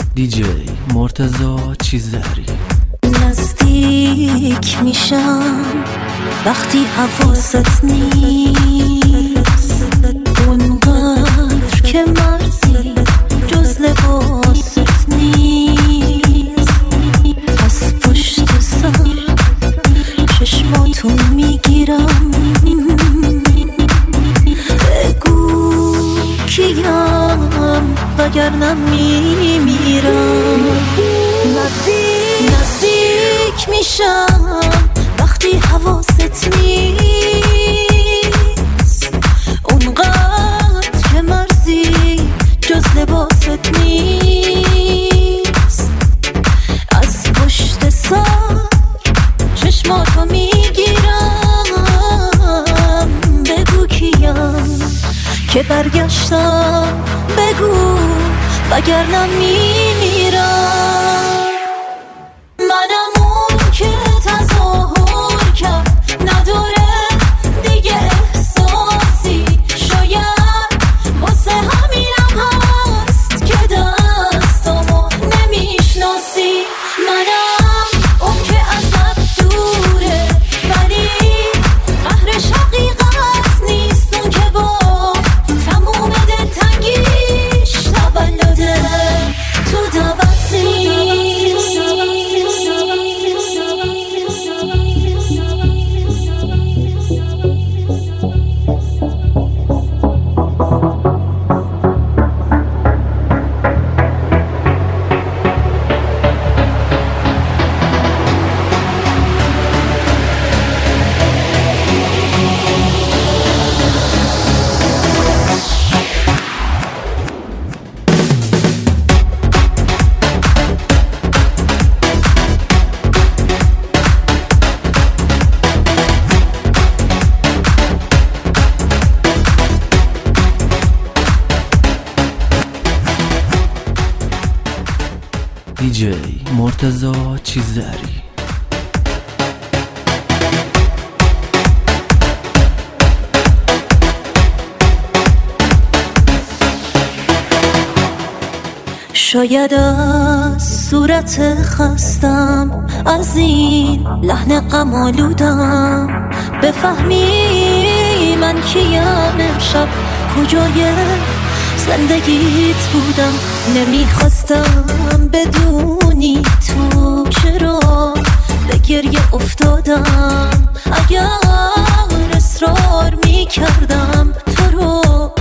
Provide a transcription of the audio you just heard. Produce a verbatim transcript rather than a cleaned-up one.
دیجی مرتضی چیزدری. نزدیک میشم وقتی حواست نیست، اونقدر که مرزی جز لباست نیست. از پشت سر چشماتو میگیرم، بگو کیم وگرنه میمیرم. نزدیک نزدیک میشم وقتی حواست نیست، اونقدر که مرزی جز لباست نیست. از پشت سر چشماتو میگیرم، بگو کیم که برگشتم، بگو وگرنه میمیرم. منم اون که تظاهر کرد نداره دیگه احساسی، شاید واسه همینم هست که دستامو نمیشناسی. منم اون که ازت دوره ولی قهرش حقیقت نیست، اون که با تموم دلتنگیش تولده تو دعوت نیست. دیجی مرتضی چیزدری. شاید از صورت خستم، از این لحن غم آلودم، بفهمی من کیم امشب کجای زندگیت بودم. نمیخواستم بدونی تو چرا به گریه افتادم، اگر اصرار میکردم تو رو